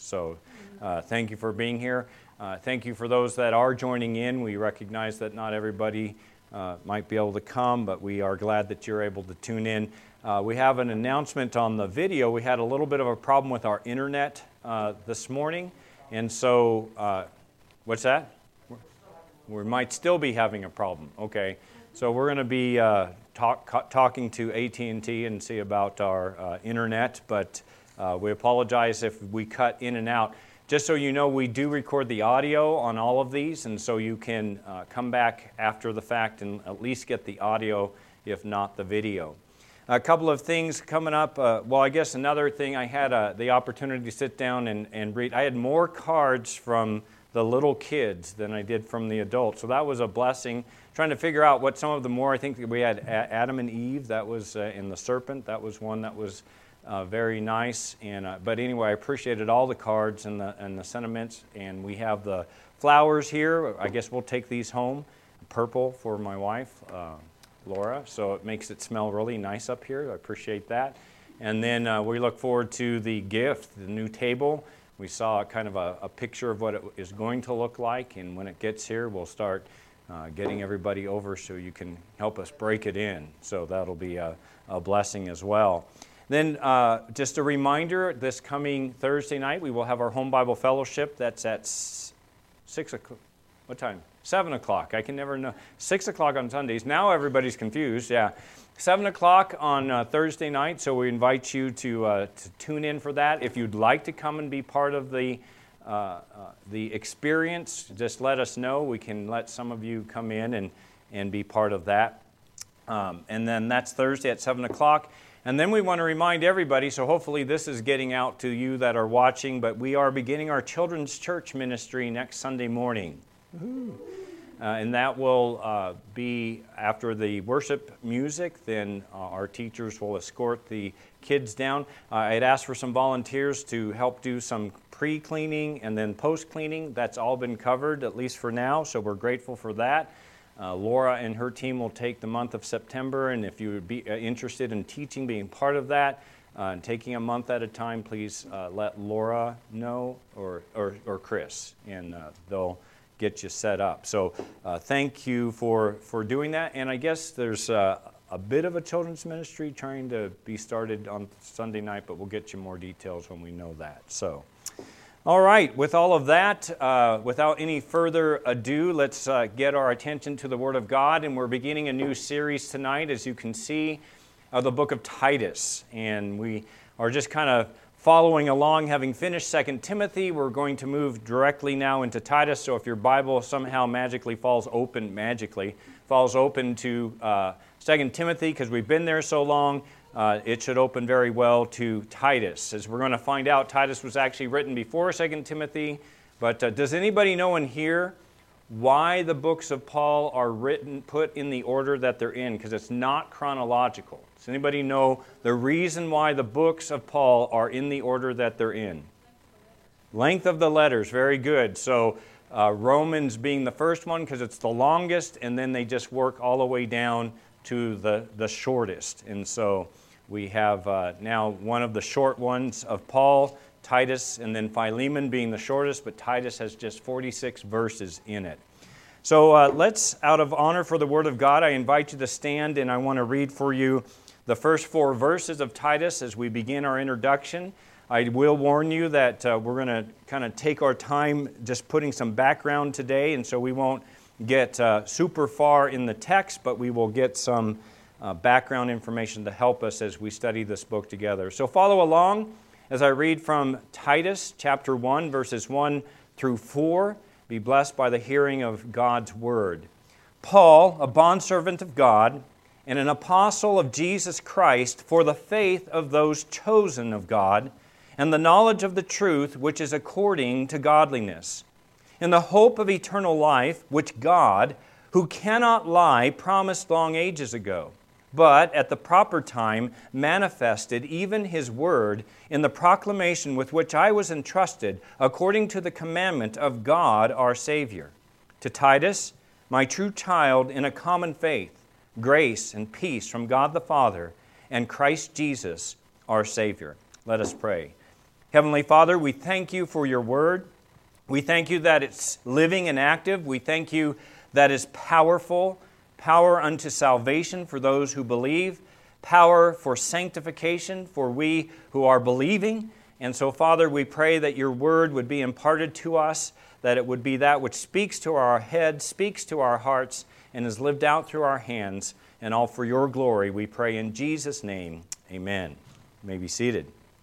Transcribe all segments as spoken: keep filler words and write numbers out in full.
So uh, thank you for being here. Uh, thank you for those that are joining in. We recognize that not everybody uh, might be able to come, but we are glad that you're able to tune in. Uh, we have an announcement on the video. We had a little bit of a problem with our internet uh, this morning, and so, uh, what's that? We might still be having a problem. Okay, so we're going to be uh, talk, talking to A T and T and see about our uh, internet, but uh, we apologize if we cut in and out. Just so you know, we do record the audio on all of these, and so you can uh, come back after the fact and at least get the audio, if not the video. A couple of things coming up. Uh, well, I guess another thing, I had uh, the opportunity to sit down and, and read. I had more cards from the little kids than I did from the adults, so that was a blessing. Trying to figure out what some of the more, I think we had Adam and Eve, that was uh, in the serpent, that was one that was uh, very nice. And uh, but anyway, I appreciated all the cards and the and the sentiments, and we have the flowers here. I guess we'll take these home. Purple for my wife, uh, Laura, so it makes it smell really nice up here. I appreciate that. And then uh, we look forward to the gift, the new table. We saw kind of a, a picture of what it is going to look like, and when it gets here, we'll start uh, getting everybody over so you can help us break it in. So that'll be a, a blessing as well. Then uh, just a reminder, this coming Thursday night, we will have our Home Bible Fellowship. That's at s- six o'clock. What time? seven o'clock. I can never know. six o'clock on Sundays. Now everybody's confused. Yeah. seven o'clock on uh, Thursday night, so we invite you to, uh, to tune in for that. If you'd like to come and be part of the, uh, uh, the experience, just let us know. We can let some of you come in and, and be part of that. Um, and then that's Thursday at seven o'clock. And then we want to remind everybody, so hopefully this is getting out to you that are watching, but we are beginning our children's church ministry next Sunday morning. Woo-hoo. Uh, and that will uh, be after the worship music. Then uh, our teachers will escort the kids down. Uh, I had asked for some volunteers to help do some pre-cleaning and then post-cleaning. That's all been covered, at least for now, so we're grateful for that. Uh, Laura and her team will take the month of September, and if you would be uh, interested in teaching, being part of that, uh, and taking a month at a time, please uh, let Laura know or, or, or Chris, and uh, they'll get you set up. So uh, thank you for, for doing that. And I guess there's uh, a bit of a children's ministry trying to be started on Sunday night, but we'll get you more details when we know that. So, all right, with all of that, uh, without any further ado, let's uh, get our attention to the Word of God. And we're beginning a new series tonight, as you can see, of the book of Titus. And we are just kind of following along, having finished Second Timothy. We're going to move directly now into Titus. So if your Bible somehow magically falls open, magically falls open to uh, Second Timothy, because we've been there so long, uh, it should open very well to Titus. As we're going to find out, Titus was actually written before Second Timothy. But uh, does anybody know in here why the books of Paul are written, put in the order that they're in? Because it's not chronological. Does anybody know the reason why the books of Paul are in the order that they're in? Length of the letters, very good. So uh, Romans being the first one because it's the longest, and then they just work all the way down to the, the shortest. And so we have uh, now one of the short ones of Paul, Titus, and then Philemon being the shortest, but Titus has just forty-six verses in it. So uh, let's, out of honor for the Word of God, I invite you to stand, and I want to read for you the first four verses of Titus as we begin our introduction. I will warn you that uh, we're going to kind of take our time just putting some background today, and so we won't get uh, super far in the text, but we will get some uh, background information to help us as we study this book together. So follow along as I read from Titus chapter one, verses one through four. Be blessed by the hearing of God's word. Paul, a bondservant of God, and an apostle of Jesus Christ, for the faith of those chosen of God, and the knowledge of the truth which is according to godliness, in the hope of eternal life, which God, who cannot lie, promised long ages ago, but at the proper time manifested even His word in the proclamation with which I was entrusted, according to the commandment of God our Savior. To Titus, my true child in a common faith, grace and peace from God the Father and Christ Jesus our Savior. Let us pray. Heavenly Father, we thank you for your word. We thank you that it's living and active. We thank you that it's powerful, power unto salvation for those who believe, power for sanctification for we who are believing. And so, Father, we pray that your word would be imparted to us, that it would be that which speaks to our head, speaks to our hearts, and is lived out through our hands, and all for your glory. We pray in Jesus' name, amen. You may be seated.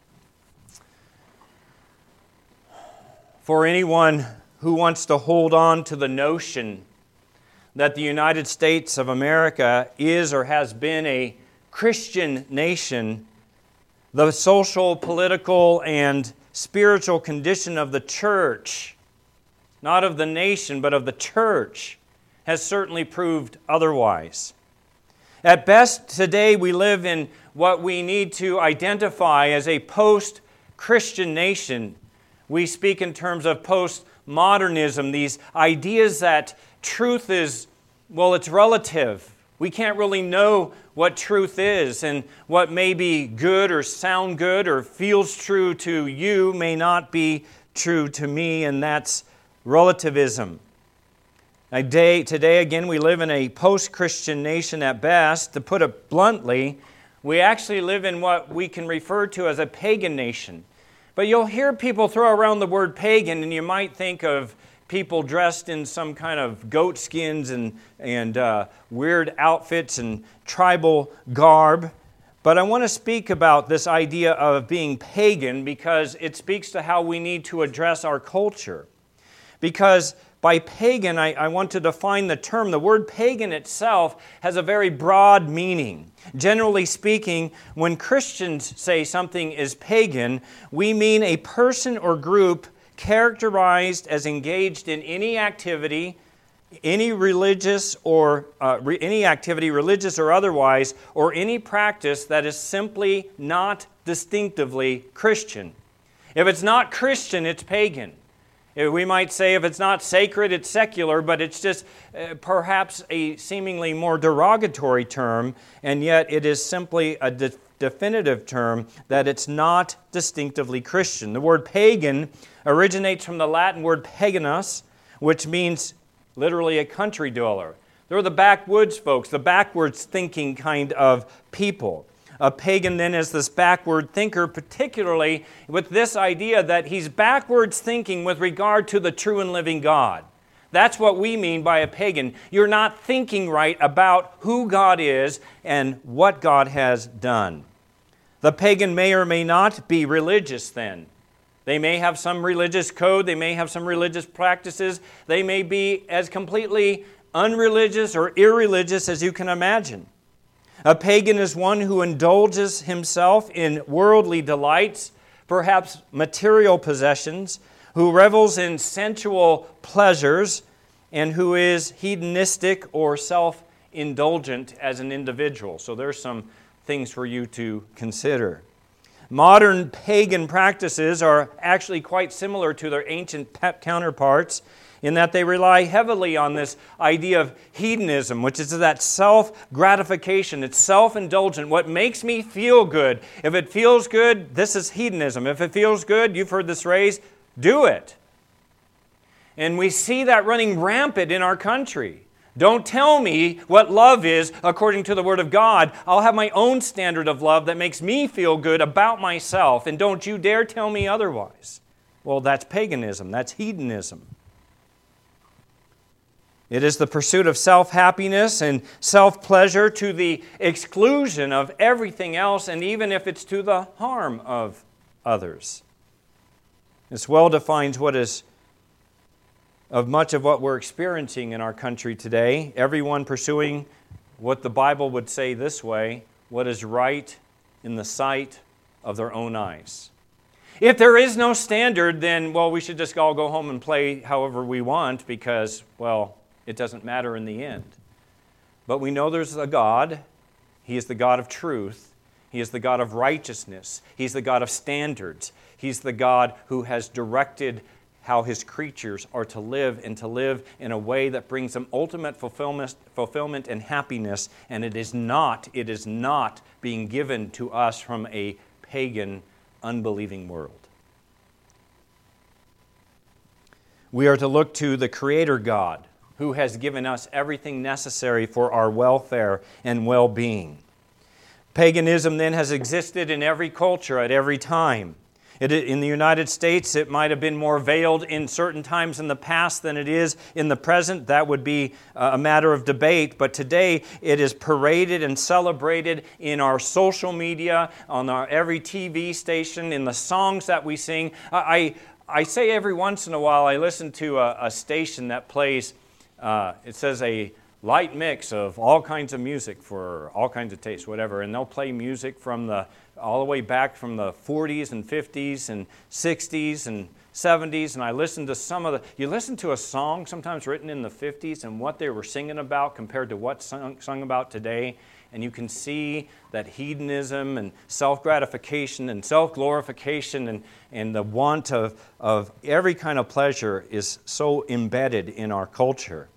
For anyone who wants to hold on to the notion that the United States of America is or has been a Christian nation, the social, political, and spiritual condition of the church, not of the nation, but of the church, has certainly proved otherwise. At best, today we live in what we need to identify as a post-Christian nation. We speak in terms of postmodernism, these ideas that truth is, well, it's relative. We can't really know what truth is, and what may be good or sound good or feels true to you may not be true to me, and that's relativism. Today, today again, we live in a post-Christian nation at best. To put it bluntly, we actually live in what we can refer to as a pagan nation. But you'll hear people throw around the word pagan, and you might think of people dressed in some kind of goat skins and, and uh, weird outfits and tribal garb. But I want to speak about this idea of being pagan because it speaks to how we need to address our culture. Because by pagan, I, I want to define the term. The word pagan itself has a very broad meaning. Generally speaking, when Christians say something is pagan, we mean a person or group characterized as engaged in any activity, any religious or uh, re- any activity, religious or otherwise, or any practice that is simply not distinctively Christian. If it's not Christian, it's pagan. We might say if it's not sacred, it's secular, but it's just uh, perhaps a seemingly more derogatory term, and yet it is simply a de- definitive term that it's not distinctively Christian. The word pagan originates from the Latin word paganus, which means literally a country dweller. They're the backwoods folks, the backwards thinking kind of people. A pagan then is this backward thinker, particularly with this idea that he's backwards thinking with regard to the true and living God. That's what we mean by a pagan. You're not thinking right about who God is and what God has done. The pagan may or may not be religious then. They may have some religious code, they may have some religious practices, they may be as completely unreligious or irreligious as you can imagine. A pagan is one who indulges himself in worldly delights, perhaps material possessions, who revels in sensual pleasures, and who is hedonistic or self-indulgent as an individual. So there's some things for you to consider. Modern pagan practices are actually quite similar to their ancient counterparts in that they rely heavily on this idea of hedonism, which is that self-gratification. It's self-indulgent. What makes me feel good? If it feels good, this is hedonism. If it feels good, you've heard this phrase, do it. And we see that running rampant in our country. Don't tell me what love is according to the Word of God. I'll have my own standard of love that makes me feel good about myself, and don't you dare tell me otherwise. Well, that's paganism. That's hedonism. It is the pursuit of self-happiness and self-pleasure to the exclusion of everything else, and even if it's to the harm of others. This well defines what is of much of what we're experiencing in our country today. Everyone pursuing what the Bible would say this way, what is right in the sight of their own eyes. If there is no standard, then, well, we should just all go home and play however we want because, well, it doesn't matter in the end. But we know there's a God. He is the God of truth. He is the God of righteousness. He's the God of standards. He's the God who has directed how His creatures are to live and to live in a way that brings them ultimate fulfillment, fulfillment and happiness. And it is not, it is not being given to us from a pagan, unbelieving world. We are to look to the Creator God, who has given us everything necessary for our welfare and well-being. Paganism then has existed in every culture at every time. It, in the United States, it might have been more veiled in certain times in the past than it is in the present. That would be a matter of debate. But today, it is paraded and celebrated in our social media, on our every T V station, in the songs that we sing. I, I say every once in a while, I listen to a, a station that plays, uh, it says a light mix of all kinds of music for all kinds of tastes, whatever. And they'll play music from the all the way back from the forties and fifties and sixties and seventies, and I listened to some of the, you listen to a song sometimes written in the fifties and what they were singing about compared to what's sung, sung about today, and you can see that hedonism and self-gratification and self-glorification and, and the want of, of every kind of pleasure is so embedded in our culture.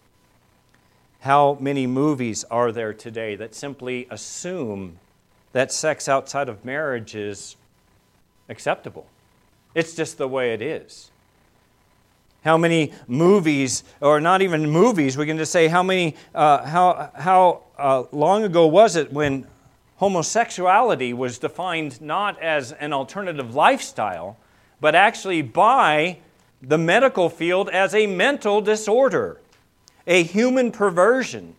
How many movies are there today that simply assume that sex outside of marriage is acceptable? It's just the way it is. How many movies, or not even movies, we can just say how many, uh, how how uh, long ago was it when homosexuality was defined not as an alternative lifestyle, but actually by the medical field as a mental disorder, a human perversion.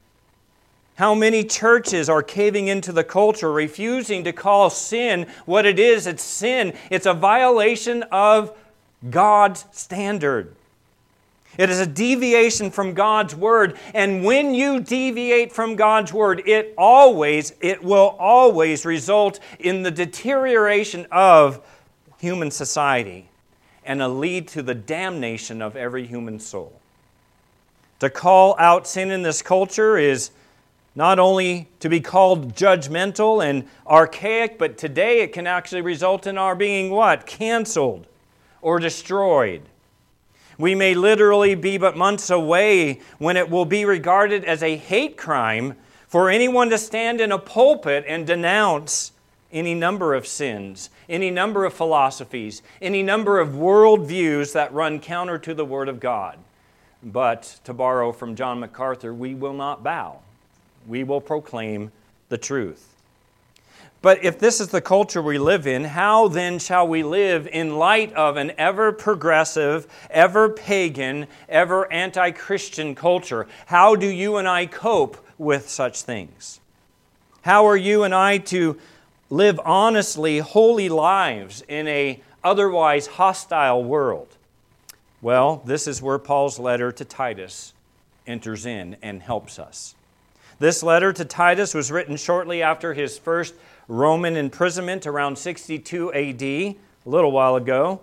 How many churches are caving into the culture, refusing to call sin what it is? It's sin. It's a violation of God's standard. It is a deviation from God's Word. And when you deviate from God's Word, it always, it will always result in the deterioration of human society and a lead to the damnation of every human soul. To call out sin in this culture is not only to be called judgmental and archaic, but today it can actually result in our being what? Canceled or destroyed. We may literally be but months away when it will be regarded as a hate crime for anyone to stand in a pulpit and denounce any number of sins, any number of philosophies, any number of worldviews that run counter to the Word of God. But, to borrow from John MacArthur, we will not bow. We will proclaim the truth. But if this is the culture we live in, how then shall we live in light of an ever-progressive, ever-pagan, ever-anti-Christian culture? How do you and I cope with such things? How are you and I to live honestly, holy lives in a otherwise hostile world? Well, this is where Paul's letter to Titus enters in and helps us. This letter to Titus was written shortly after his first Roman imprisonment around sixty-two A D, a little while ago.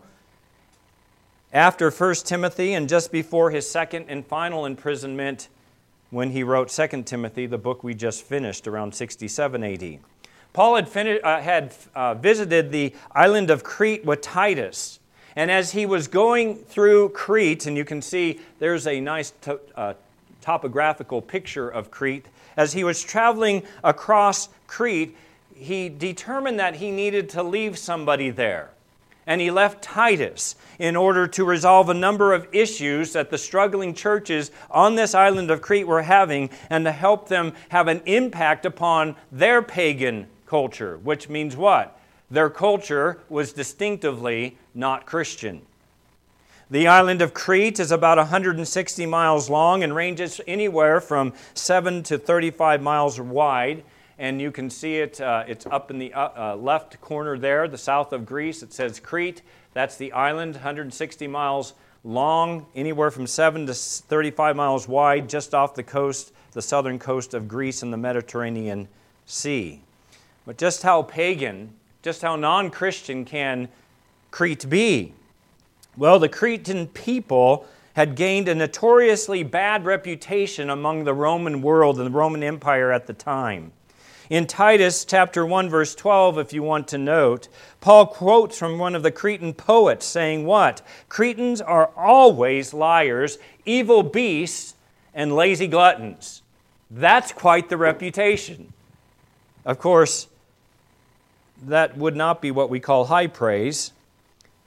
After First Timothy and just before his second and final imprisonment when he wrote Second Timothy, the book we just finished around sixty-seven A D. Paul had, fin- uh, had uh, visited the island of Crete with Titus. And as he was going through Crete, and you can see there's a nice to- uh, topographical picture of Crete. As he was traveling across Crete, he determined that he needed to leave somebody there. And he left Titus in order to resolve a number of issues that the struggling churches on this island of Crete were having and to help them have an impact upon their pagan culture, which means what? Their culture was distinctively not Christian. The island of Crete is about one hundred sixty miles long and ranges anywhere from seven to thirty-five miles wide. And you can see it, uh, it's up in the uh, uh, left corner there, the south of Greece. It says Crete. That's the island, one hundred sixty miles long, anywhere from seven to thirty-five miles wide, just off the coast, the southern coast of Greece and the Mediterranean Sea. But just how pagan, just how non-Christian can Crete be? Well, the Cretan people had gained a notoriously bad reputation among the Roman world and the Roman Empire at the time. In Titus chapter one, verse twelve, if you want to note, Paul quotes from one of the Cretan poets saying what? Cretans are always liars, evil beasts, and lazy gluttons. That's quite the reputation. Of course, that would not be what we call high praise.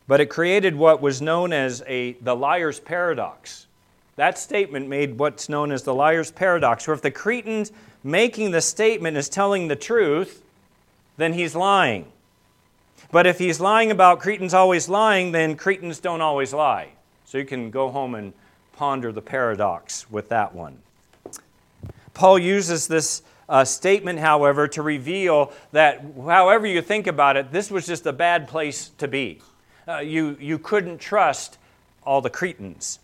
But it created what was known as a the liar's paradox. That statement made what's known as the liar's paradox, where if the Cretan making the statement is telling the truth, then he's lying. But if he's lying about Cretans always lying, then Cretans don't always lie. So you can go home and ponder the paradox with that one. Paul uses this uh, statement, however, to reveal that however you think about it, this was just a bad place to be. Uh, you, you couldn't trust all the Cretans.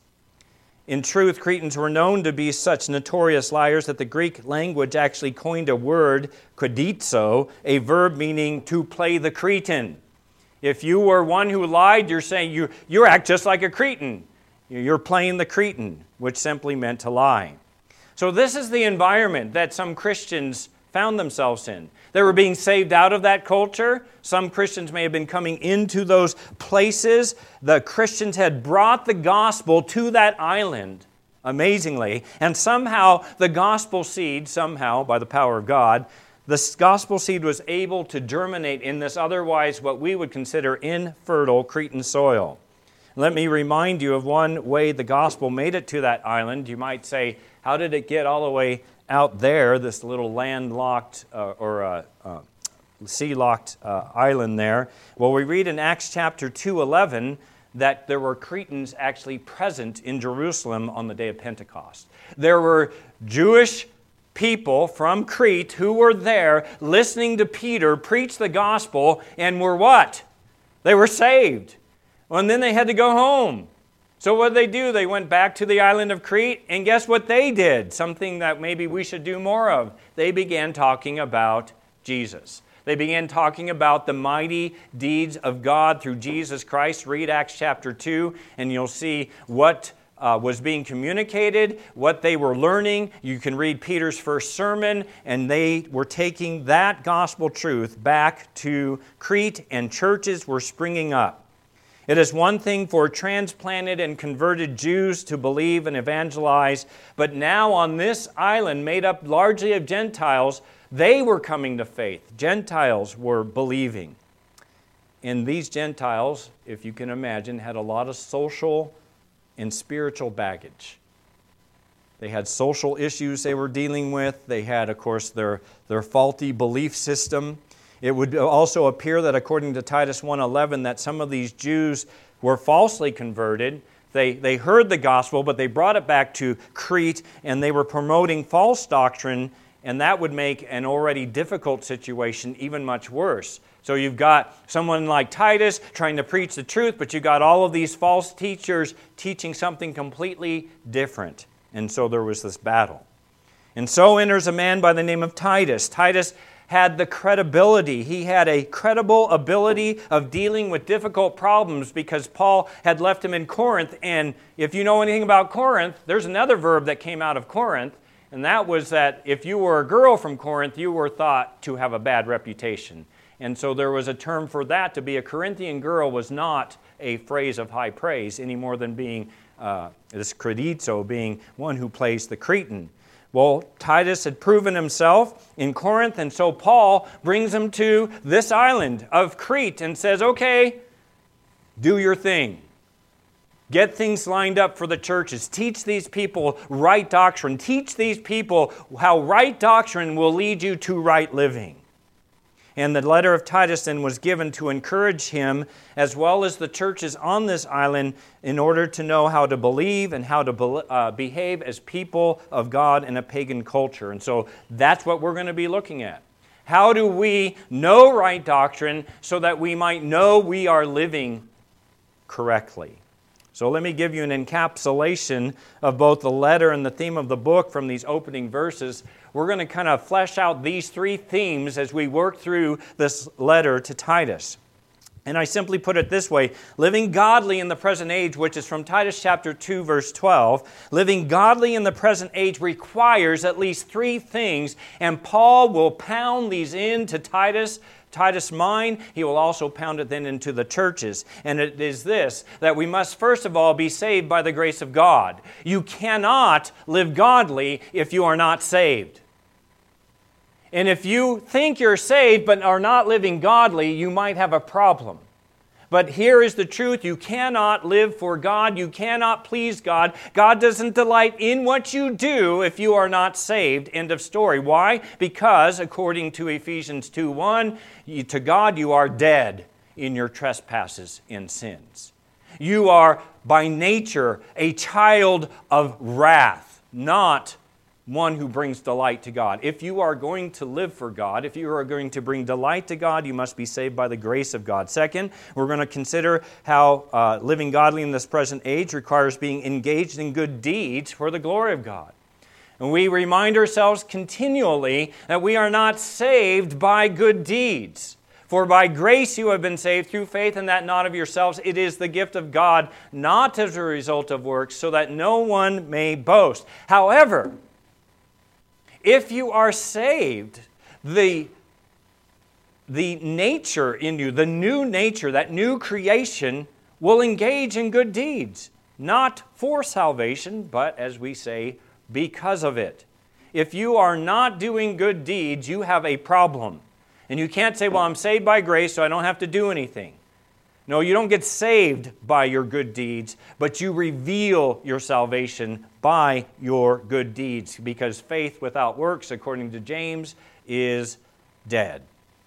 In truth, Cretans were known to be such notorious liars that the Greek language actually coined a word, kodizo, a verb meaning to play the Cretan. If you were one who lied, you're saying you, you act just like a Cretan. You're playing the Cretan, which simply meant to lie. So this is the environment that some Christians found themselves in. They were being saved out of that culture. Some Christians may have been coming into those places. The Christians had brought the gospel to that island, amazingly. And somehow the gospel seed, somehow by the power of God, the gospel seed was able to germinate in this otherwise what we would consider infertile Cretan soil. Let me remind you of one way the gospel made it to that island. You might say, how did it get all the way out there, this little landlocked uh, or uh, uh, sea-locked uh, island there? Well, we read in Acts chapter two eleven that there were Cretans actually present in Jerusalem on the day of Pentecost. There were Jewish people from Crete who were there listening to Peter preach the gospel and were what? They were saved. Well, and then they had to go home. So what did they do? They went back to the island of Crete, and guess what they did? Something that maybe we should do more of. They began talking about Jesus. They began talking about the mighty deeds of God through Jesus Christ. Read Acts chapter two, and you'll see what uh, was being communicated, what they were learning. You can read Peter's first sermon, and they were taking that gospel truth back to Crete, and churches were springing up. It is one thing for transplanted and converted Jews to believe and evangelize, but now on this island made up largely of Gentiles, they were coming to faith. Gentiles were believing. And these Gentiles, if you can imagine, had a lot of social and spiritual baggage. They had social issues they were dealing with. They had, of course, their, their faulty belief system. It would also appear that according to Titus one eleven that some of these Jews were falsely converted. They, they heard the gospel, but they brought it back to Crete, and they were promoting false doctrine, and that would make an already difficult situation even much worse. So you've got someone like Titus trying to preach the truth, but you've got all of these false teachers teaching something completely different. And so there was this battle. And so enters a man by the name of Titus. Titus had the credibility. He had a credible ability of dealing with difficult problems because Paul had left him in Corinth. And if you know anything about Corinth, there's another verb that came out of Corinth, and that was that if you were a girl from Corinth, you were thought to have a bad reputation. And so there was a term for that. To be a Corinthian girl was not a phrase of high praise any more than being uh, this credizo, being one who plays the Cretan. Well, Titus had proven himself in Corinth, and so Paul brings him to this island of Crete and says, okay, do your thing. Get things lined up for the churches. Teach these people right doctrine. Teach these people how right doctrine will lead you to right living. And the letter of Titus then was given to encourage him as well as the churches on this island in order to know how to believe and how to be, uh, behave as people of God in a pagan culture. And so that's what we're going to be looking at. How do we know right doctrine so that we might know we are living correctly? So let me give you an encapsulation of both the letter and the theme of the book from these opening verses. We're going to kind of flesh out these three themes as we work through this letter to Titus. And I simply put it this way: living godly in the present age, which is from Titus chapter two, verse twelve, living godly in the present age requires at least three things, and Paul will pound these into Titus Titus' mind. He will also pound it then into the churches. And it is this, that we must first of all be saved by the grace of God. You cannot live godly if you are not saved. And if you think you're saved but are not living godly, you might have a problem. But here is the truth. You cannot live for God. You cannot please God. God doesn't delight in what you do if you are not saved. End of story. Why? Because, according to Ephesians two one, to God you are dead in your trespasses and sins. You are by nature a child of wrath, not one who brings delight to God. If you are going to live for God, if you are going to bring delight to God, you must be saved by the grace of God. Second, we're going to consider how uh, living godly in this present age requires being engaged in good deeds for the glory of God. And we remind ourselves continually that we are not saved by good deeds. For by grace you have been saved through faith, and that not of yourselves. It is the gift of God, not as a result of works, so that no one may boast. However, if you are saved, the, the nature in you, the new nature, that new creation, will engage in good deeds. Not for salvation, but, as we say, because of it. If you are not doing good deeds, you have a problem. And you can't say, well, I'm saved by grace, so I don't have to do anything. No, you don't get saved by your good deeds, but you reveal your salvation by your good deeds, because faith without works, according to James, is dead.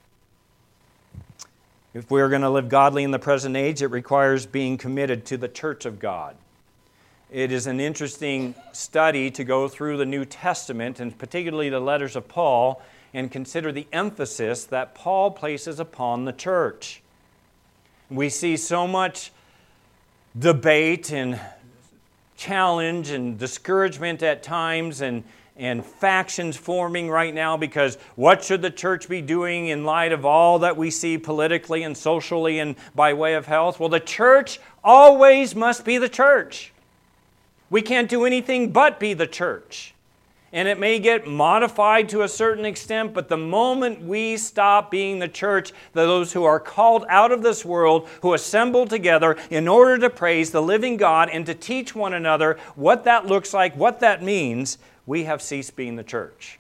If we are going to live godly in the present age, it requires being committed to the church of God. It is an interesting study to go through the New Testament, and particularly the letters of Paul, and consider the emphasis that Paul places upon the church. We see so much debate and challenge and discouragement at times, and, and factions forming right now because what should the church be doing in light of all that we see politically and socially and by way of health? Well, the church always must be the church. We can't do anything but be the church. And it may get modified to a certain extent, but the moment we stop being the church, those who are called out of this world, who assemble together in order to praise the living God and to teach one another what that looks like, what that means, we have ceased being the church.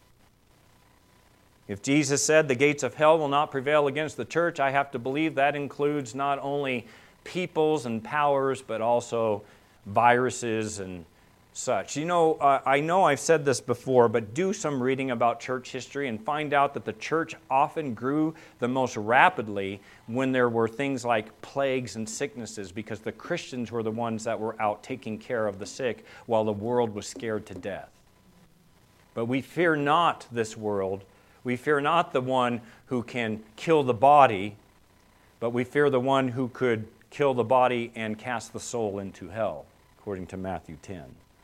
If Jesus said the gates of hell will not prevail against the church, I have to believe that includes not only peoples and powers, but also viruses and such. You know, uh, I know I've said this before, but do some reading about church history and find out that the church often grew the most rapidly when there were things like plagues and sicknesses, because the Christians were the ones that were out taking care of the sick while the world was scared to death. But we fear not this world. We fear not the one who can kill the body, but we fear the one who could kill the body and cast the soul into hell, according to Matthew ten.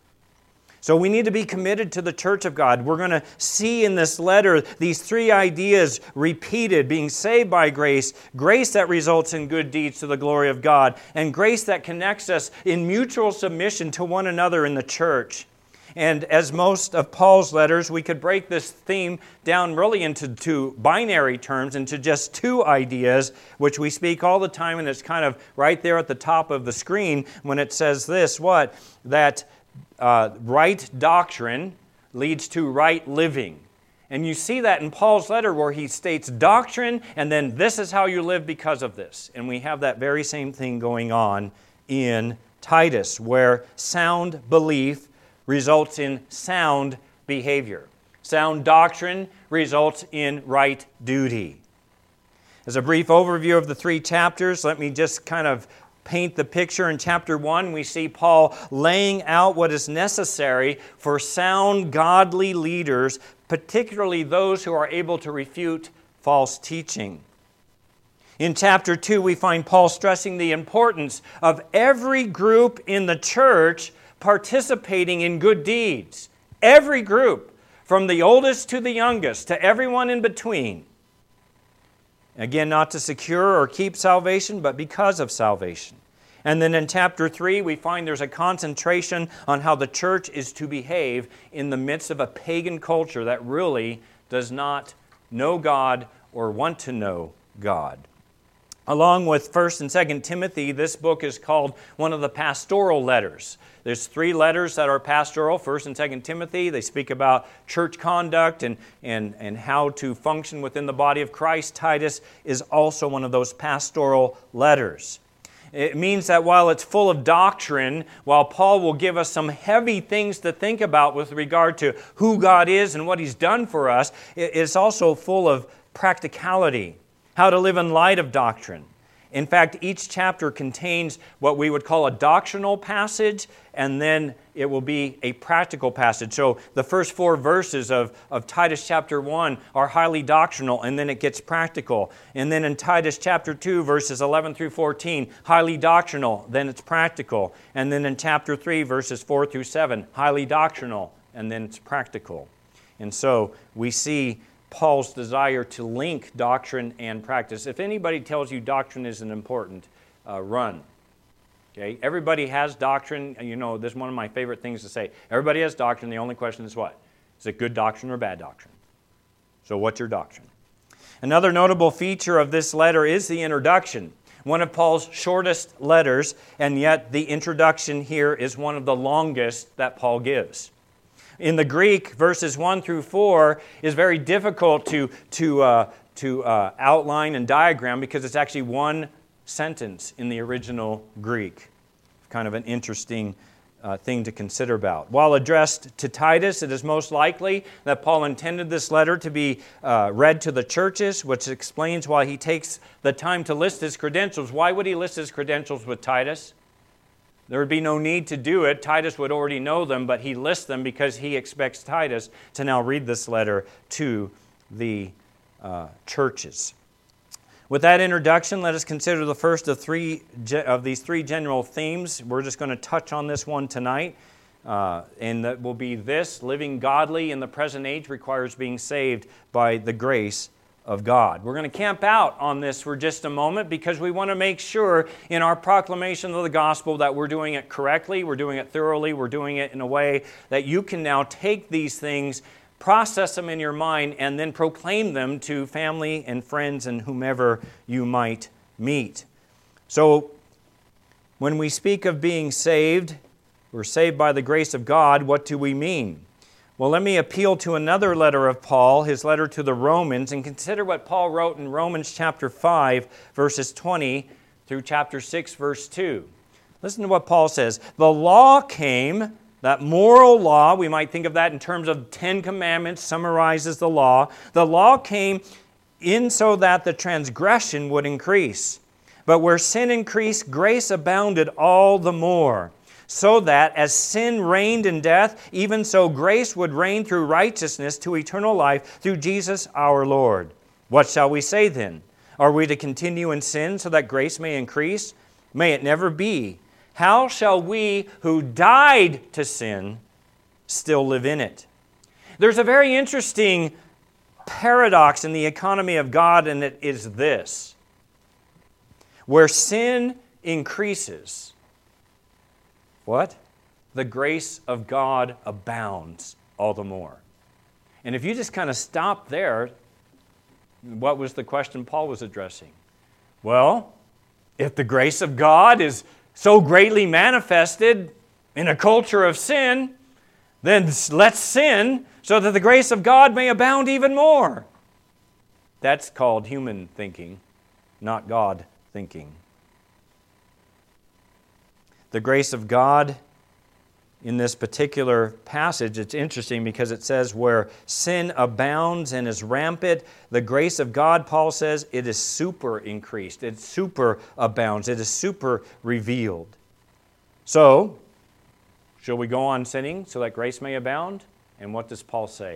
So we need to be committed to the church of God. We're going to see in this letter these three ideas repeated: being saved by grace, grace that results in good deeds to the glory of God, and grace that connects us in mutual submission to one another in the church. And as most of Paul's letters, we could break this theme down really into two binary terms, into just two ideas, which we speak all the time, and it's kind of right there at the top of the screen when it says this, what? That Uh, right doctrine leads to right living. And you see that in Paul's letter where he states doctrine and then this is how you live because of this. And we have that very same thing going on in Titus, where sound belief results in sound behavior. Sound doctrine results in right duty. As a brief overview of the three chapters, let me just kind of paint the picture. In chapter one, we see Paul laying out what is necessary for sound, godly leaders, particularly those who are able to refute false teaching. In chapter two, we find Paul stressing the importance of every group in the church participating in good deeds. Every group, from the oldest to the youngest, to everyone in between. Again, not to secure or keep salvation, but because of salvation. And then in chapter three, we find there's a concentration on how the church is to behave in the midst of a pagan culture that really does not know God or want to know God. Along with First and Second Timothy, this book is called one of the pastoral letters. There's three letters that are pastoral, First and Second Timothy. They speak about church conduct and, and, and how to function within the body of Christ. Titus is also one of those pastoral letters. It means that while it's full of doctrine, while Paul will give us some heavy things to think about with regard to who God is and what He's done for us, it's also full of practicality, how to live in light of doctrine. In fact, each chapter contains what we would call a doctrinal passage, and then it will be a practical passage. So the first four verses of, of Titus chapter one are highly doctrinal, and then it gets practical. And then in Titus chapter two, verses eleven through fourteen, highly doctrinal, then it's practical. And then in chapter three, verses four through seven, highly doctrinal, and then it's practical. And so we see Paul's desire to link doctrine and practice. If anybody tells you doctrine isn't important, uh, run. Okay? Everybody has doctrine. You know, this is one of my favorite things to say. Everybody has doctrine. The only question is what? Is it good doctrine or bad doctrine? So what's your doctrine? Another notable feature of this letter is the introduction. One of Paul's shortest letters, and yet the introduction here is one of the longest that Paul gives. In the Greek, verses one through four is very difficult to, to, uh, to uh, outline and diagram because it's actually one sentence in the original Greek. Kind of an interesting uh, thing to consider about. While addressed to Titus, it is most likely that Paul intended this letter to be uh, read to the churches, which explains why he takes the time to list his credentials. Why would he list his credentials with Titus? There would be no need to do it. Titus would already know them, but he lists them because he expects Titus to now read this letter to the uh, churches. With that introduction, let us consider the first of three of these three general themes. We're just going to touch on this one tonight, uh, and that will be this: living godly in the present age requires being saved by the grace of God. We're going to camp out on this for just a moment because we want to make sure in our proclamation of the gospel that we're doing it correctly, we're doing it thoroughly, we're doing it in a way that you can now take these things, process them in your mind, and then proclaim them to family and friends and whomever you might meet. So, when we speak of being saved, we're saved by the grace of God, what do we mean? Well, let me appeal to another letter of Paul, his letter to the Romans, and consider what Paul wrote in Romans chapter five, verses twenty through chapter six, verse two. Listen to what Paul says. The law came, that moral law, we might think of that in terms of Ten Commandments, summarizes the law. The law came in so that the transgression would increase. But where sin increased, grace abounded all the more. So that as sin reigned in death, even so grace would reign through righteousness to eternal life through Jesus our Lord. What shall we say then? Are we to continue in sin so that grace may increase? May it never be. How shall we who died to sin still live in it? There's a very interesting paradox in the economy of God, and it is this. Where sin increases, what? The grace of God abounds all the more. And if you just kind of stop there, what was the question Paul was addressing? Well, if the grace of God is so greatly manifested in a culture of sin, then let's sin so that the grace of God may abound even more. That's called human thinking, not God thinking. The grace of God in this particular passage, it's interesting because it says where sin abounds and is rampant, the grace of God, Paul says, it is super increased. It super abounds. It is super revealed. So, shall we go on sinning so that grace may abound? And what does Paul say?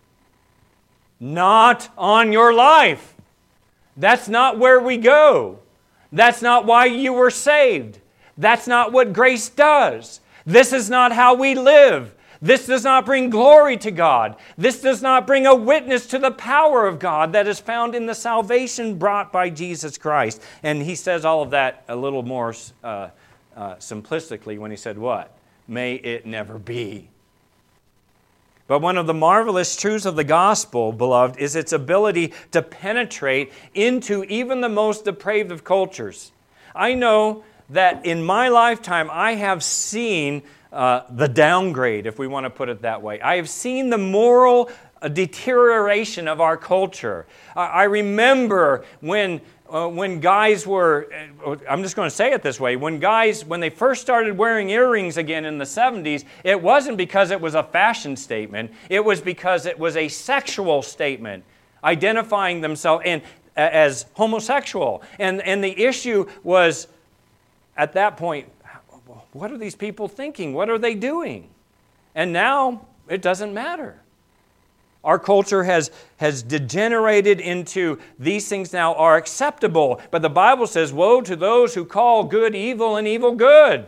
Not on your life. That's not where we go. That's not why you were saved. That's not what grace does. This is not how we live. This does not bring glory to God. This does not bring a witness to the power of God that is found in the salvation brought by Jesus Christ. And he says all of that a little more uh, uh, simplistically when he said what? May it never be. But one of the marvelous truths of the gospel, beloved, is its ability to penetrate into even the most depraved of cultures. I know that in my lifetime I have seen uh, the downgrade, if we want to put it that way. I have seen the moral uh, deterioration of our culture. Uh, I remember when Uh, when guys were, I'm just going to say it this way, when guys, when they first started wearing earrings again in the seventies, it wasn't because it was a fashion statement, it was because it was a sexual statement, identifying themselves in, as homosexual. And, and the issue was, at that point, what are these people thinking? What are they doing? And now, it doesn't matter. Our culture has, has degenerated into these things now are acceptable. But the Bible says, woe to those who call good evil and evil good.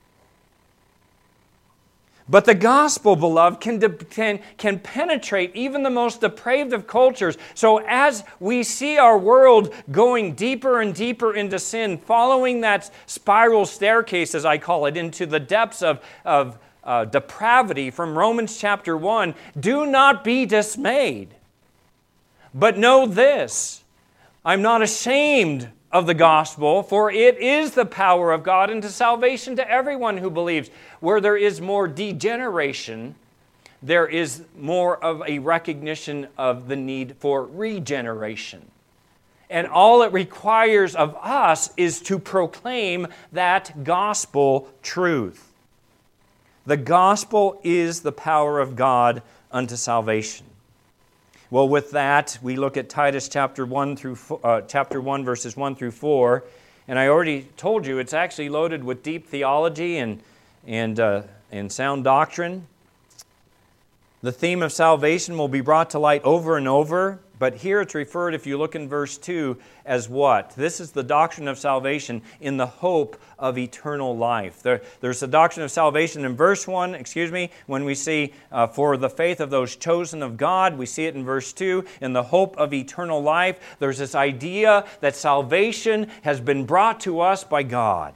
But the gospel, beloved, can, can, can penetrate even the most depraved of cultures. So as we see our world going deeper and deeper into sin, following that spiral staircase, as I call it, into the depths of, of Uh, depravity from Romans chapter one, do not be dismayed. But know this, I'm not ashamed of the gospel, for it is the power of God unto salvation to everyone who believes. Where there is more degeneration, there is more of a recognition of the need for regeneration. And all it requires of us is to proclaim that gospel truth. The gospel is the power of God unto salvation. Well, with that, we look at Titus chapter one through uh, chapter one, verses one through four, and I already told you it's actually loaded with deep theology and and uh, and sound doctrine. The theme of salvation will be brought to light over and over, but here it's referred, if you look in verse two, as what? This is the doctrine of salvation in the hope of eternal life. There, there's the doctrine of salvation in verse one, excuse me, when we see uh, for the faith of those chosen of God. We see it in verse two, in the hope of eternal life. There's this idea that salvation has been brought to us by God.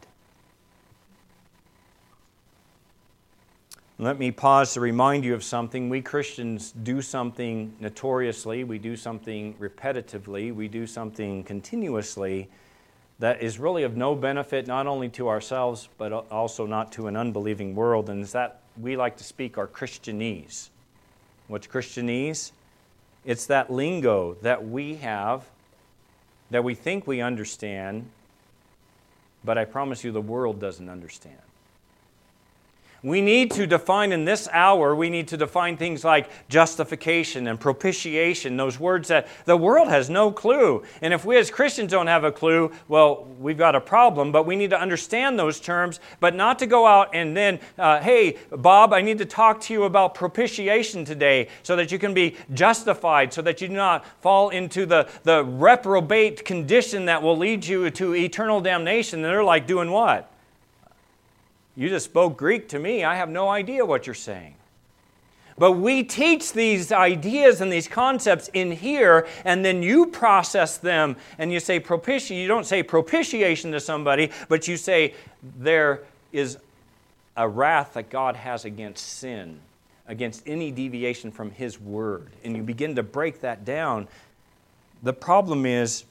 Let me pause to remind you of something. We Christians do something notoriously, we do something repetitively, we do something continuously that is really of no benefit not only to ourselves but also not to an unbelieving world, and it's that we like to speak our Christianese. What's Christianese? It's that lingo that we have, that we think we understand, but I promise you the world doesn't understand. We need to define in this hour, we need to define things like justification and propitiation, those words that the world has no clue. And if we as Christians don't have a clue, well, we've got a problem, but we need to understand those terms, but not to go out and then, uh, hey, Bob, I need to talk to you about propitiation today so that you can be justified, so that you do not fall into the, the reprobate condition that will lead you to eternal damnation. And they're like, doing what? You just spoke Greek to me. I have no idea what you're saying. But we teach these ideas and these concepts in here, and then you process them, and you say propitiation. You don't say propitiation to somebody, but you say there is a wrath that God has against sin, against any deviation from His Word. And you begin to break that down. The problem is,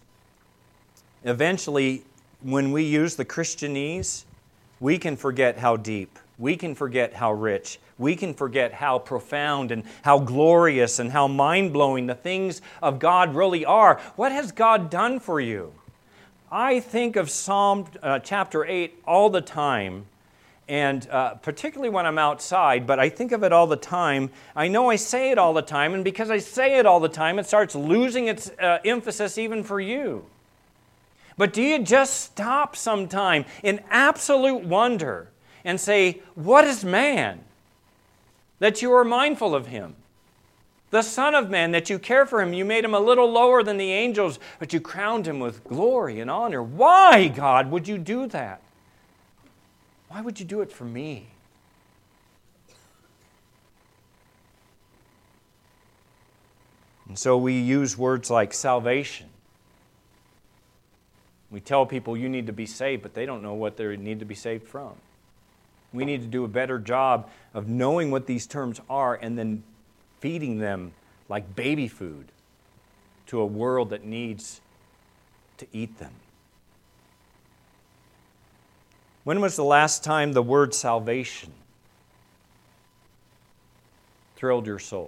eventually, when we use the Christianese, we can forget how deep, we can forget how rich, we can forget how profound and how glorious and how mind-blowing the things of God really are. What has God done for you? I think of Psalm uh, chapter eight all the time, and uh, particularly when I'm outside, but I think of it all the time. I know I say it all the time, and because I say it all the time, it starts losing its uh, emphasis even for you. But do you just stop sometime in absolute wonder and say, what is man that you are mindful of him? The Son of Man, that you care for him. You made him a little lower than the angels, but you crowned him with glory and honor. Why, God, would you do that? Why would you do it for me? And so we use words like salvation. We tell people you need to be saved, but they don't know what they need to be saved from. We need to do a better job of knowing what these terms are and then feeding them like baby food to a world that needs to eat them. When was the last time the word salvation thrilled your soul?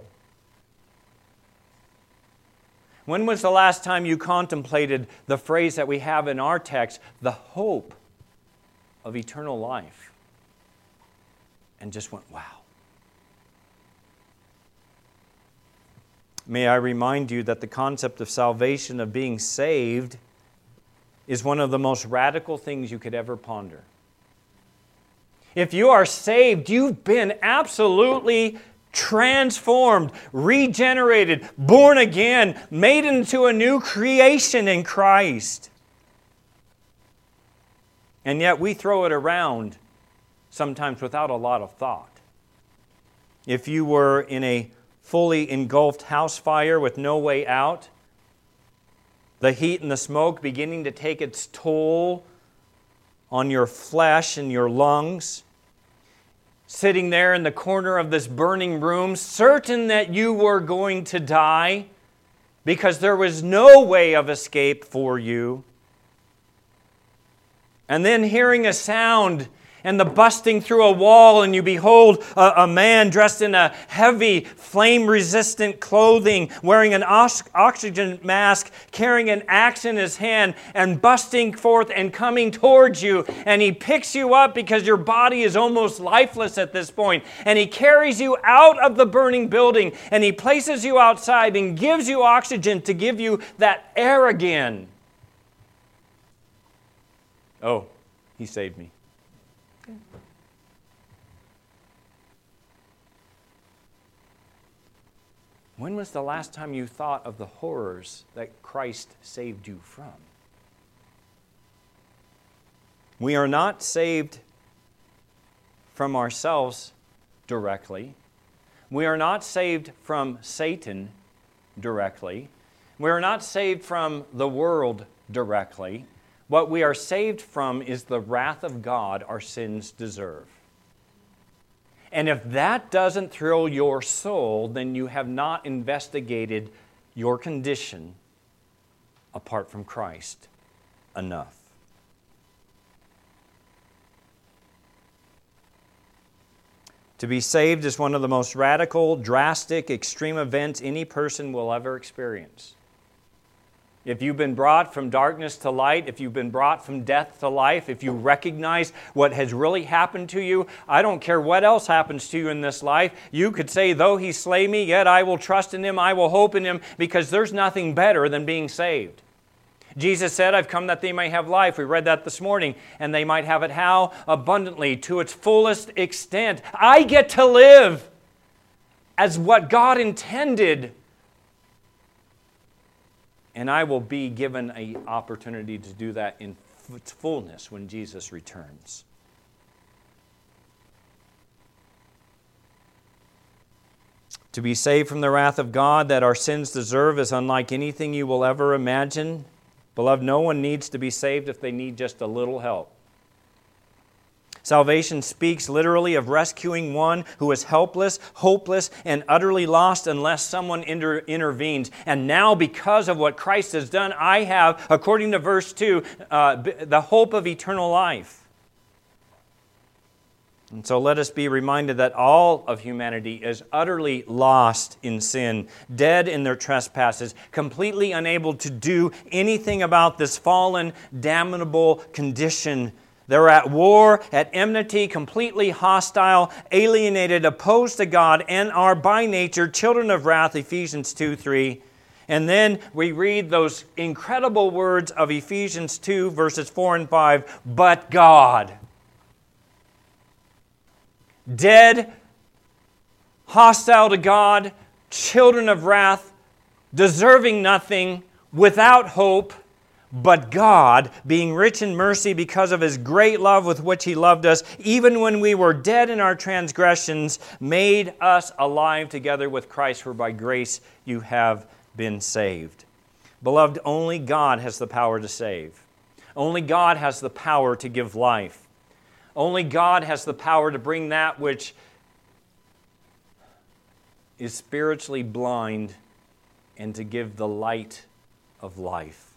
When was the last time you contemplated the phrase that we have in our text, the hope of eternal life, and just went, wow? May I remind you that the concept of salvation, of being saved, is one of the most radical things you could ever ponder. If you are saved, you've been absolutely transformed, regenerated, born again, made into a new creation in Christ. And yet we throw it around sometimes without a lot of thought. If you were in a fully engulfed house fire with no way out, the heat and the smoke beginning to take its toll on your flesh and your lungs, sitting there in the corner of this burning room, certain that you were going to die because there was no way of escape for you. And then hearing a sound and the busting through a wall, and you behold a, a man dressed in a heavy, flame-resistant clothing, wearing an os- oxygen mask, carrying an axe in his hand, and busting forth and coming towards you. And he picks you up because your body is almost lifeless at this point. And he carries you out of the burning building, and he places you outside and gives you oxygen to give you that air again. Oh, he saved me. When was the last time you thought of the horrors that Christ saved you from? We are not saved from ourselves directly. We are not saved from Satan directly. We are not saved from the world directly. What we are saved from is the wrath of God our sins deserve. And if that doesn't thrill your soul, then you have not investigated your condition apart from Christ enough. To be saved is one of the most radical, drastic, extreme events any person will ever experience. If you've been brought from darkness to light, if you've been brought from death to life, if you recognize what has really happened to you, I don't care what else happens to you in this life, you could say, though he slay me, yet I will trust in him, I will hope in him, because there's nothing better than being saved. Jesus said, I've come that they may have life. We read that this morning. And they might have it how? Abundantly, to its fullest extent. I get to live as what God intended. And I will be given an opportunity to do that in its fullness when Jesus returns. To be saved from the wrath of God that our sins deserve is unlike anything you will ever imagine. Beloved, no one needs to be saved if they need just a little help. Salvation speaks literally of rescuing one who is helpless, hopeless, and utterly lost unless someone inter- intervenes. And now, because of what Christ has done, I have, according to verse two, uh, the hope of eternal life. And so let us be reminded that all of humanity is utterly lost in sin, dead in their trespasses, completely unable to do anything about this fallen, damnable condition. They're at war, at enmity, completely hostile, alienated, opposed to God, and are by nature children of wrath, Ephesians two three. And then we read those incredible words of Ephesians two, verses four and five, but God. Dead, hostile to God, children of wrath, deserving nothing, without hope, but God, being rich in mercy because of His great love with which He loved us, even when we were dead in our transgressions, made us alive together with Christ, for by grace you have been saved. Beloved, only God has the power to save. Only God has the power to give life. Only God has the power to bring that which is spiritually blind and to give the light of life.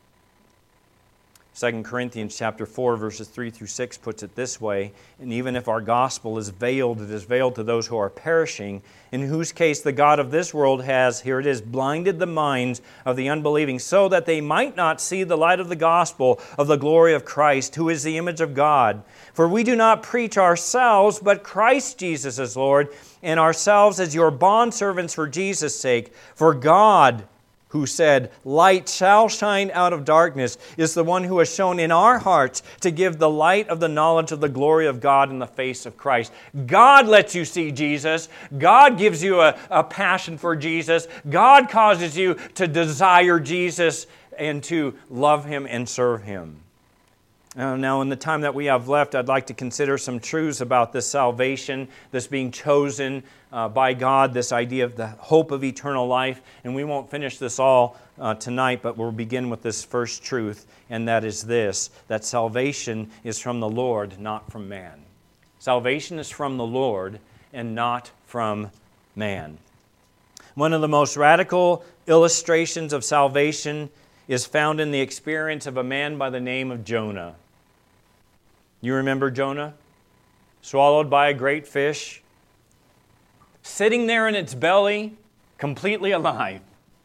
Second Corinthians chapter four, verses three through six puts it this way, and even if our gospel is veiled, it is veiled to those who are perishing, in whose case the God of this world has, here it is, blinded the minds of the unbelieving, so that they might not see the light of the gospel of the glory of Christ, who is the image of God. For we do not preach ourselves, but Christ Jesus as Lord, and ourselves as your bondservants for Jesus' sake. For God, who said, "Light shall shine out of darkness," is the one who has shown in our hearts to give the light of the knowledge of the glory of God in the face of Christ. God lets you see Jesus. God gives you a, a passion for Jesus. God causes you to desire Jesus and to love Him and serve Him. Uh, now, in the time that we have left, I'd like to consider some truths about this salvation, this being chosen uh, by God, this idea of the hope of eternal life. And we won't finish this all uh, tonight, but we'll begin with this first truth, and that is this, that salvation is from the Lord, not from man. Salvation is from the Lord and not from man. One of the most radical illustrations of salvation is found in the experience of a man by the name of Jonah. You remember Jonah? Swallowed by a great fish, sitting there in its belly, completely alive.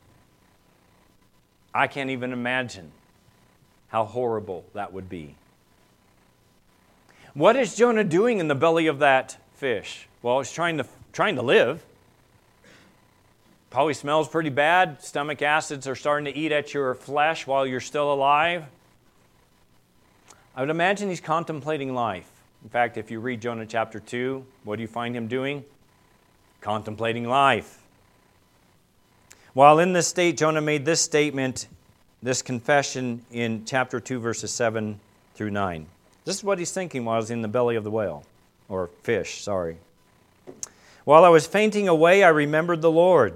I can't even imagine how horrible that would be. What is Jonah doing in the belly of that fish? Well, he's trying to, trying to live. Probably smells pretty bad. Stomach acids are starting to eat at your flesh while you're still alive. I would imagine he's contemplating life. In fact, if you read Jonah chapter two, what do you find him doing? Contemplating life. While in this state, Jonah made this statement, this confession in chapter two, verses seven through nine. This is what he's thinking while he's in the belly of the whale, or fish, sorry. While I was fainting away, I remembered the Lord.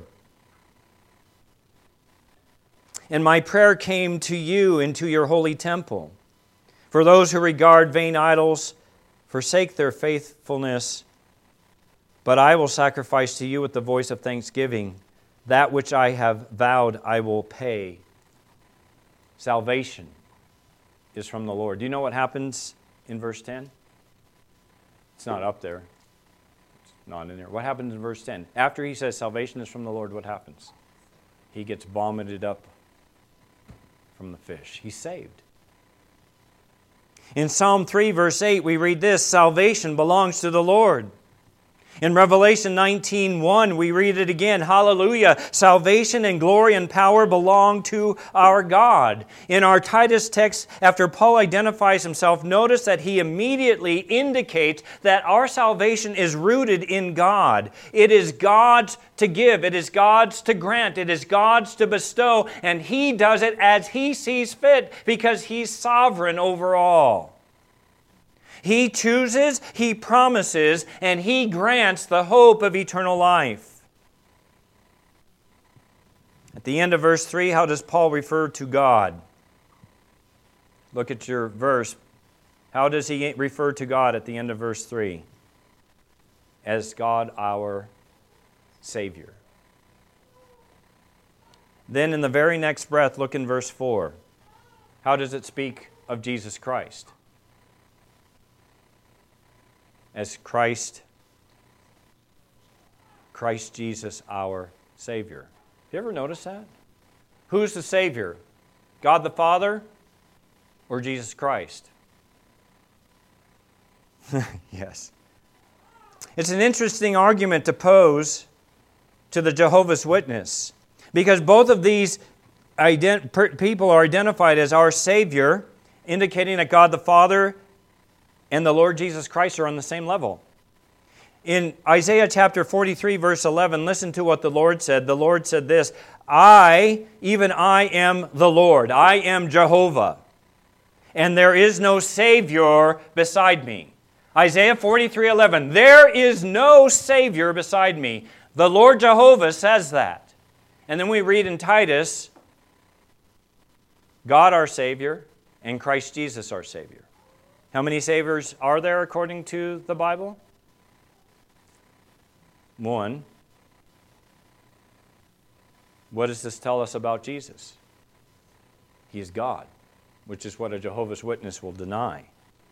And my prayer came to you into your holy temple. For those who regard vain idols, forsake their faithfulness, but I will sacrifice to you with the voice of thanksgiving. That which I have vowed I will pay. Salvation is from the Lord. Do you know what happens in verse ten? It's not up there. It's not in there. What happens in verse ten? After he says salvation is from the Lord, what happens? He gets vomited up from the fish. He's saved. In Psalm three, verse eight, we read this, salvation belongs to the Lord. In Revelation nineteen one, we read it again, hallelujah, salvation and glory and power belong to our God. In our Titus text, after Paul identifies himself, notice that he immediately indicates that our salvation is rooted in God. It is God's to give, it is God's to grant, it is God's to bestow, and He does it as He sees fit because He's sovereign over all. He chooses, He promises, and He grants the hope of eternal life. At the end of verse three, how does Paul refer to God? Look at your verse. How does he refer to God at the end of verse three? As God our Savior. Then in the very next breath, look in verse four. How does it speak of Jesus Christ? As Christ, Christ Jesus our Savior. Have you ever noticed that? Who's the Savior? God the Father or Jesus Christ? Yes. It's an interesting argument to pose to the Jehovah's Witness, because both of these ident- per- people are identified as our Savior, indicating that God the Father and the Lord Jesus Christ are on the same level. In Isaiah chapter forty-three, verse eleven, listen to what the Lord said. The Lord said this, I, even I am the Lord. I am Jehovah. And there is no Savior beside me. Isaiah forty-three, eleven, there is no Savior beside me. The Lord Jehovah says that. And then we read in Titus, God our Savior and Christ Jesus our Savior. How many Saviors are there according to the Bible? One. What does this tell us about Jesus? He is God, which is what a Jehovah's Witness will deny.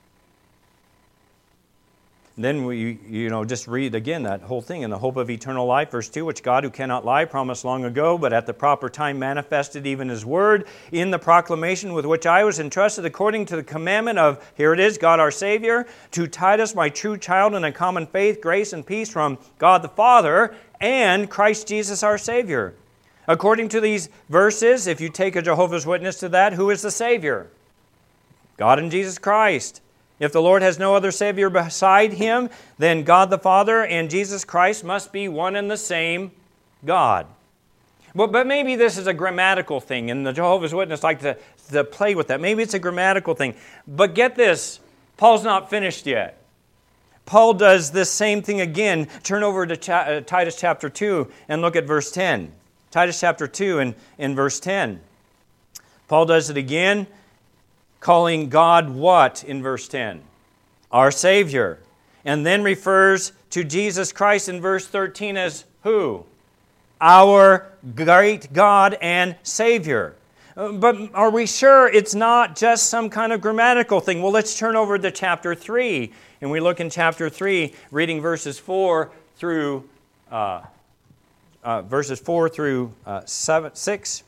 Then we, you know, just read again that whole thing. In the hope of eternal life, verse two, which God, who cannot lie, promised long ago, but at the proper time manifested even His word in the proclamation with which I was entrusted according to the commandment of, here it is, God our Savior, to Titus, my true child in a common faith, grace and peace from God the Father and Christ Jesus our Savior. According to these verses, if you take a Jehovah's Witness to that, who is the Savior? God and Jesus Christ. If the Lord has no other Savior beside Him, then God the Father and Jesus Christ must be one and the same God. But, but maybe this is a grammatical thing, and the Jehovah's Witnesses like to, to play with that. Maybe it's a grammatical thing. But get this, Paul's not finished yet. Paul does this same thing again. Turn over to cha- uh, Titus chapter two and look at verse ten. Titus chapter two and in verse ten. Paul does it again, calling God what in verse ten? Our Savior. And then refers to Jesus Christ in verse thirteen as who? Our great God and Savior. But are we sure it's not just some kind of grammatical thing? Well, let's turn over to chapter three. And we look in chapter three, reading verses four through uh, uh, verses four through uh, seven, six.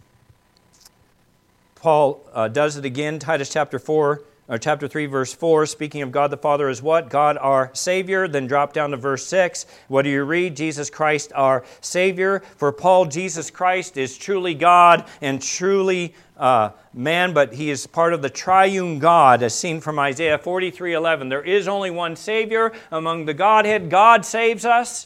Paul uh, does it again, Titus chapter four, or chapter three, verse four, speaking of God the Father as what? God our Savior. Then drop down to verse six. What do you read? Jesus Christ our Savior. For Paul, Jesus Christ is truly God and truly uh, man, but He is part of the triune God, as seen from Isaiah forty-three eleven. There is only one Savior among the Godhead. God saves us.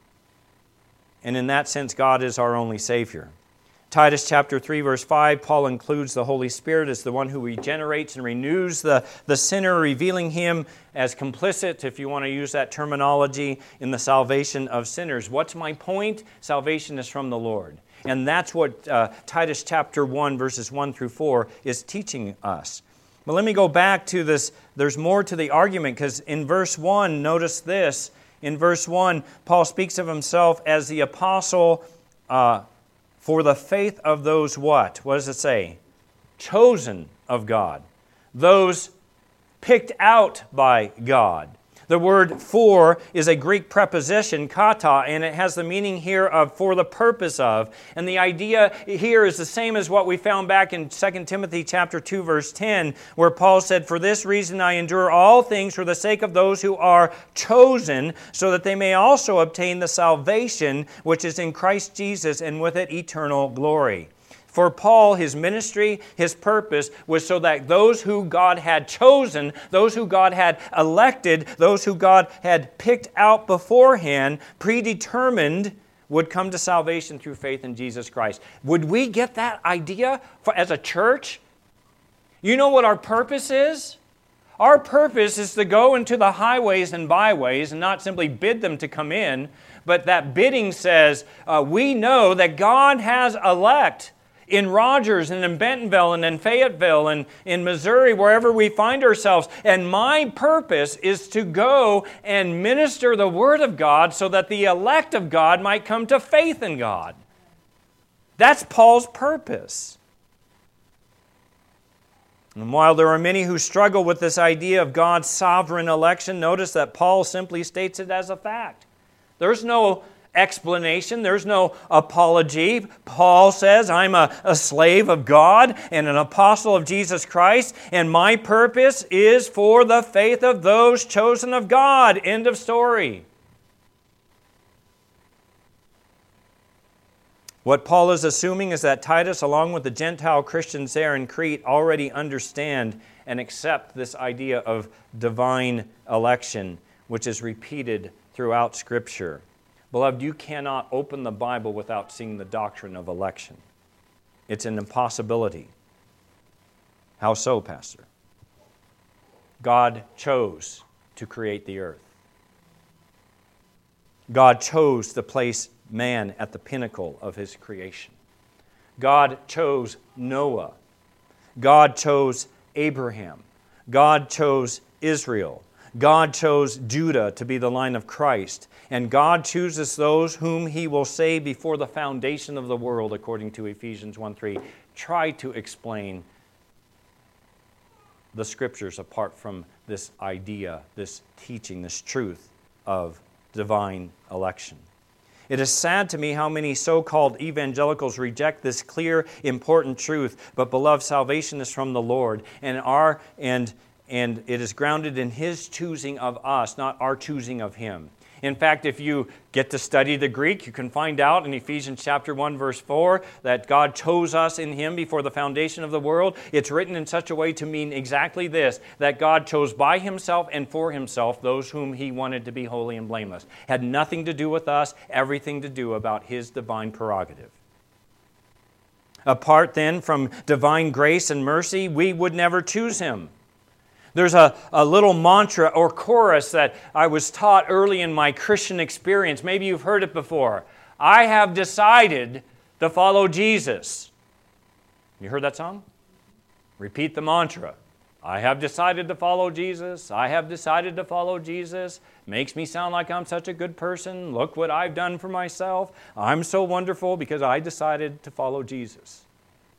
And in that sense, God is our only Savior. Titus chapter three, verse five, Paul includes the Holy Spirit as the one who regenerates and renews the, the sinner, revealing him as complicit, if you want to use that terminology, in the salvation of sinners. What's my point? Salvation is from the Lord. And that's what uh, Titus chapter one, verses one through four is teaching us. But let me go back to this. There's more to the argument, because in verse one, notice this. In verse one, Paul speaks of himself as the apostle uh, for the faith of those what? What does it say? Chosen of God. Those picked out by God. The word for is a Greek preposition, kata, and it has the meaning here of for the purpose of. And the idea here is the same as what we found back in Second Timothy chapter two, verse ten, where Paul said, "For this reason I endure all things for the sake of those who are chosen, so that they may also obtain the salvation which is in Christ Jesus, and with it eternal glory." For Paul, his ministry, his purpose was so that those who God had chosen, those who God had elected, those who God had picked out beforehand, predetermined, would come to salvation through faith in Jesus Christ. Would we get that idea for, as a church? You know what our purpose is? Our purpose is to go into the highways and byways and not simply bid them to come in, but that bidding says, uh, we know that God has elect in Rogers and in Bentonville and in Fayetteville and in Missouri, wherever we find ourselves. And my purpose is to go and minister the Word of God so that the elect of God might come to faith in God. That's Paul's purpose. And while there are many who struggle with this idea of God's sovereign election, notice that Paul simply states it as a fact. There's no explanation. There's no apology. Paul says, I'm a, a slave of God and an apostle of Jesus Christ, and my purpose is for the faith of those chosen of God. End of story. What Paul is assuming is that Titus, along with the Gentile Christians there in Crete, already understand and accept this idea of divine election, which is repeated throughout Scripture. Beloved, you cannot open the Bible without seeing the doctrine of election. It's an impossibility. How so, Pastor? God chose to create the earth. God chose to place man at the pinnacle of His creation. God chose Noah. God chose Abraham. God chose Israel. God chose Judah to be the line of Christ, and God chooses those whom He will save before the foundation of the world, according to Ephesians one three. Try to explain the Scriptures apart from this idea, this teaching, this truth of divine election. It is sad to me how many so-called evangelicals reject this clear, important truth. But beloved, salvation is from the Lord, and our and and it is grounded in His choosing of us, not our choosing of Him. In fact, if you get to study the Greek, you can find out in Ephesians chapter one, verse four, that God chose us in Him before the foundation of the world. It's written in such a way to mean exactly this, that God chose by Himself and for Himself those whom He wanted to be holy and blameless. Had nothing to do with us, everything to do about His divine prerogative. Apart then from divine grace and mercy, we would never choose Him. There's a, a little mantra or chorus that I was taught early in my Christian experience. Maybe you've heard it before. I have decided to follow Jesus. You heard that song? Repeat the mantra. I have decided to follow Jesus. I have decided to follow Jesus. Makes me sound like I'm such a good person. Look what I've done for myself. I'm so wonderful because I decided to follow Jesus.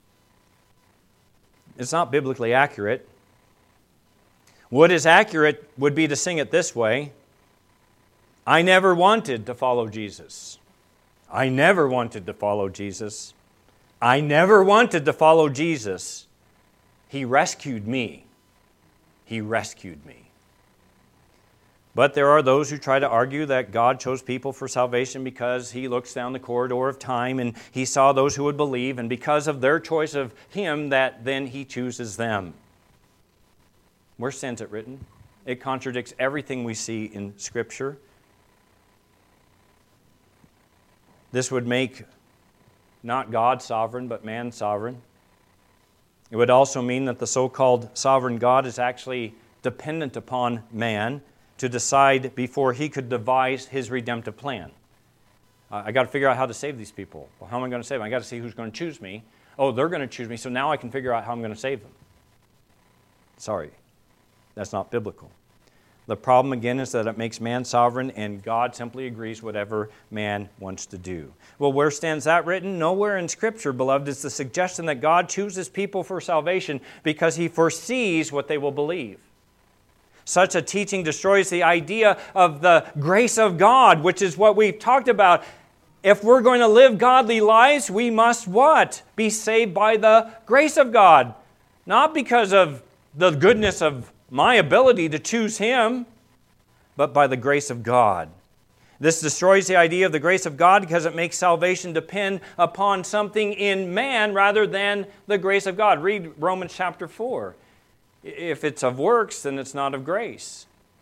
It's not biblically accurate. What is accurate would be to sing it this way. I never wanted to follow Jesus. I never wanted to follow Jesus. I never wanted to follow Jesus. He rescued me. He rescued me. But there are those who try to argue that God chose people for salvation because He looks down the corridor of time and He saw those who would believe, and because of their choice of Him, that then He chooses them. Where stands it written? It contradicts everything we see in Scripture. This would make not God sovereign, but man sovereign. It would also mean that the so-called sovereign God is actually dependent upon man to decide before He could devise His redemptive plan. Uh, I got to figure out how to save these people. Well, how am I going to save them? I got to see who's going to choose me. Oh, they're going to choose me, so now I can figure out how I'm going to save them. Sorry. That's not biblical. The problem, again, is that it makes man sovereign and God simply agrees whatever man wants to do. Well, where stands that written? Nowhere in Scripture, beloved, is the suggestion that God chooses people for salvation because He foresees what they will believe. Such a teaching destroys the idea of the grace of God, which is what we've talked about. If we're going to live godly lives, we must what? Be saved by the grace of God. Not because of the goodness of my ability to choose Him, but by the grace of God. This destroys the idea of the grace of God because it makes salvation depend upon something in man rather than the grace of God. Read Romans chapter four. If it's of works, then it's not of grace.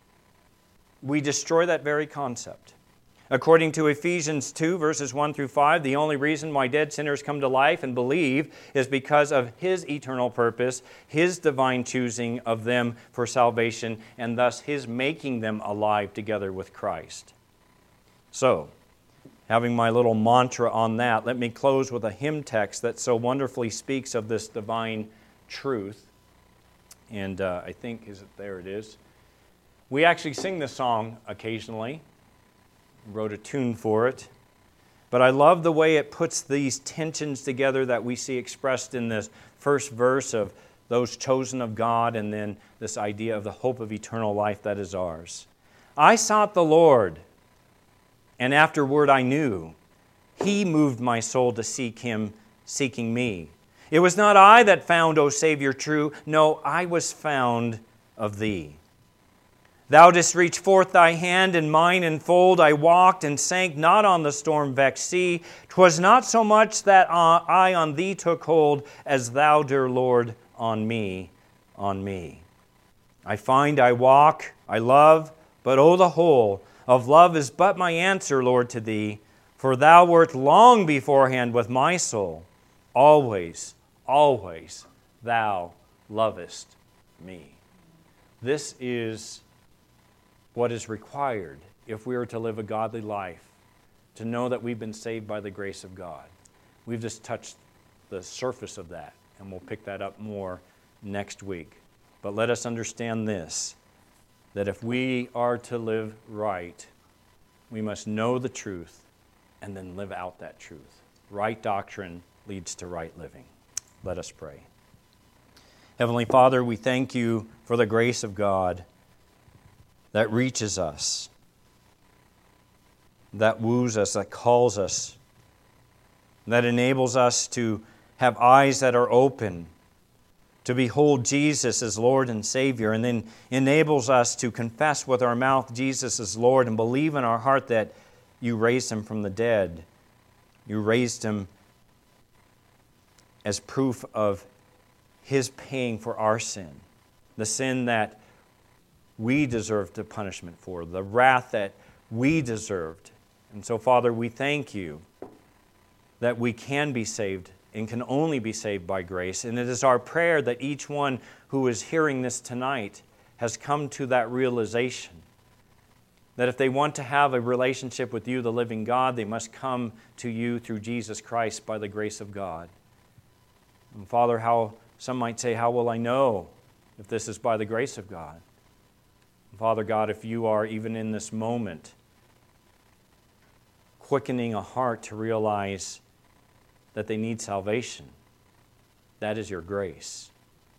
We destroy that very concept. According to Ephesians two, verses one through five, the only reason why dead sinners come to life and believe is because of His eternal purpose, His divine choosing of them for salvation, and thus His making them alive together with Christ. So, having my little mantra on that, let me close with a hymn text that so wonderfully speaks of this divine truth. And uh, I think, is it there it is. We actually sing this song occasionally. Wrote a tune for it. But I love the way it puts these tensions together that we see expressed in this first verse of those chosen of God, and then this idea of the hope of eternal life that is ours. I sought the Lord, and afterward I knew. He moved my soul to seek Him, seeking me. It was not I that found, O Savior, true. No, I was found of Thee. Thou didst reach forth Thy hand, and mine enfold. I walked and sank not on the storm-vexed sea. 'Twas not so much that I on Thee took hold, as Thou, dear Lord, on me, on me. I find I walk, I love, but oh, the whole of love is but my answer, Lord, to Thee. For Thou wert long beforehand with my soul. Always, always Thou lovest me. This is what is required if we are to live a godly life, to know that we've been saved by the grace of God. We've just touched the surface of that, and we'll pick that up more next week. But let us understand this. that if we are to live right, we must know the truth and then live out that truth. Right doctrine leads to right living. Let us pray. Heavenly Father, we thank you for the grace of God that reaches us, that woos us, that calls us, that enables us to have eyes that are open, to behold Jesus as Lord and Savior, and then enables us to confess with our mouth Jesus as Lord and believe in our heart that you raised Him from the dead. You raised Him as proof of His paying for our sin, the sin that we deserved the punishment for, the wrath that we deserved. And so, Father, we thank you that we can be saved and can only be saved by grace. And it is our prayer that each one who is hearing this tonight has come to that realization that if they want to have a relationship with you, the living God, they must come to you through Jesus Christ by the grace of God. And Father, how some might say, how will I know if this is by the grace of God? And Father God, if you are even in this moment quickening a heart to realize that they need salvation, that is your grace.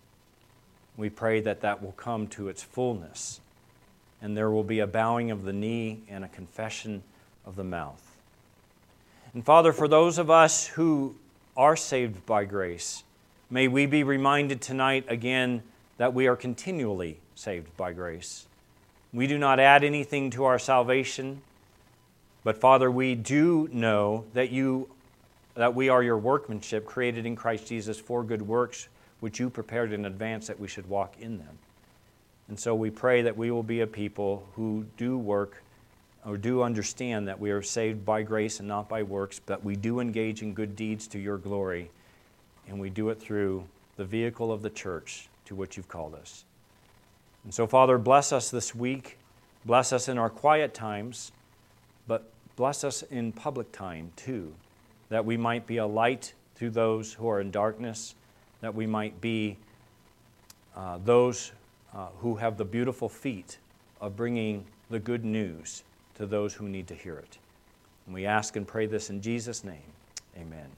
We pray that that will come to its fullness, and there will be a bowing of the knee and a confession of the mouth. And Father, for those of us who are saved by grace, may we be reminded tonight again that we are continually saved by grace. We do not add anything to our salvation, but Father, we do know that you that we are your workmanship created in Christ Jesus for good works, which you prepared in advance that we should walk in them. And so we pray that we will be a people who do work or do understand that we are saved by grace and not by works, but we do engage in good deeds to your glory, and we do it through the vehicle of the church to which you've called us. And so, Father, bless us this week. Bless us in our quiet times, but bless us in public time too, that we might be a light to those who are in darkness, that we might be uh, those uh, who have the beautiful feet of bringing the good news to those who need to hear it. And we ask and pray this in Jesus' name. Amen.